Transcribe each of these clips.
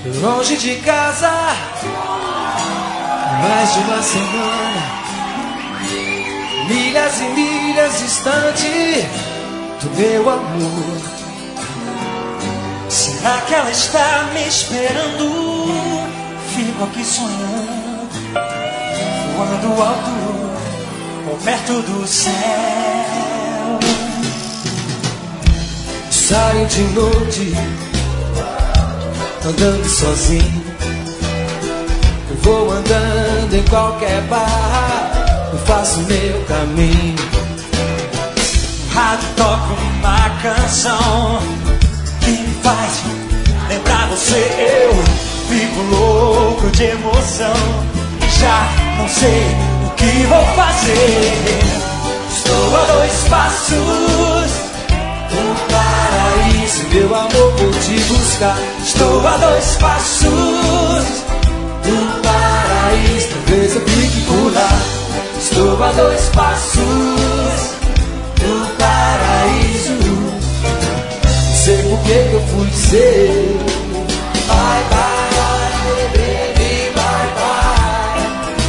longe de casa, mais de uma semana, milhas e milhas distante do meu amor. Será que ela está me esperando? Fico aqui sonhando, voando alto ou perto do céu. Saio de noite, andando sozinho. Eu vou andando em qualquer bar, eu faço meu caminho. O rádio toca uma canção que me faz lembrar você. Eu fico louco de emoção e já não sei o que vou fazer. Estou a 2 passos do paraíso, meu amor, vou te buscar. Estou a 2 passos do paraíso, talvez eu fique por lá. Estou a 2 passos do paraíso. Não sei por que eu fui dizer bye bye, baby, bye bye.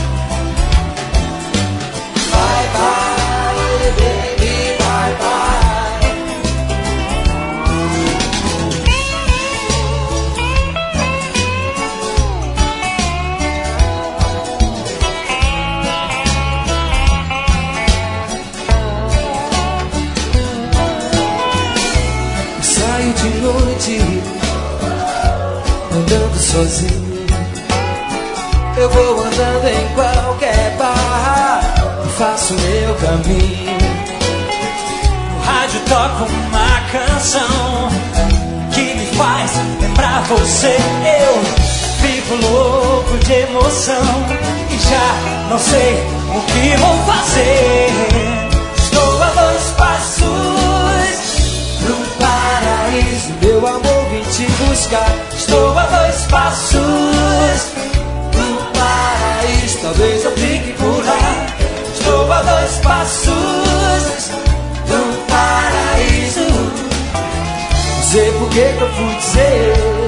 Bye bye, baby, bye bye. Saio de noite, andando sozinho. Eu vou andando em qualquer bar, faço meu caminho. O rádio toca uma canção que me faz lembrar você. Eu fico louco de emoção e já não sei o que vou fazer. Estou a 2 passos do paraíso, meu amor, vim te buscar. Estou a 2 passos do paraíso, talvez eu fique por lá. Estou a 2 passos do paraíso. Não sei por que eu fui dizer